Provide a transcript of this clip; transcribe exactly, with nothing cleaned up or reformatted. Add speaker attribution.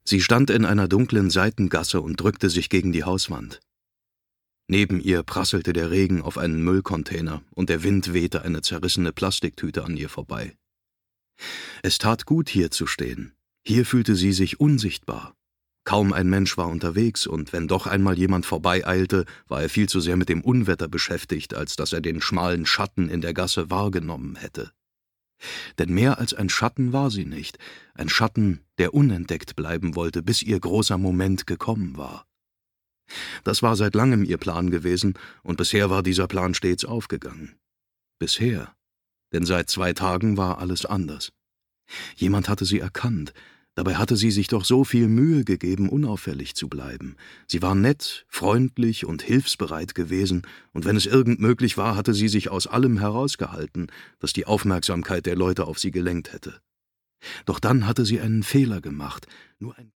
Speaker 1: Sie stand in einer dunklen Seitengasse und drückte sich gegen die Hauswand. Neben ihr prasselte der Regen auf einen Müllcontainer und der Wind wehte eine zerrissene Plastiktüte an ihr vorbei. Es tat gut, hier zu stehen. Hier fühlte sie sich unsichtbar. Kaum ein Mensch war unterwegs, und wenn doch einmal jemand vorbeieilte, war er viel zu sehr mit dem Unwetter beschäftigt, als dass er den schmalen Schatten in der Gasse wahrgenommen hätte. Denn mehr als ein Schatten war sie nicht, ein Schatten, der unentdeckt bleiben wollte, bis ihr großer Moment gekommen war. Das war seit langem ihr Plan gewesen, und bisher war dieser Plan stets aufgegangen. Bisher, denn seit zwei Tagen war alles anders. Jemand hatte sie erkannt. Dabei hatte sie sich doch so viel Mühe gegeben, unauffällig zu bleiben. Sie war nett, freundlich und hilfsbereit gewesen, und wenn es irgend möglich war, hatte sie sich aus allem herausgehalten, das die Aufmerksamkeit der Leute auf sie gelenkt hätte. Doch dann hatte sie einen Fehler gemacht, nur ein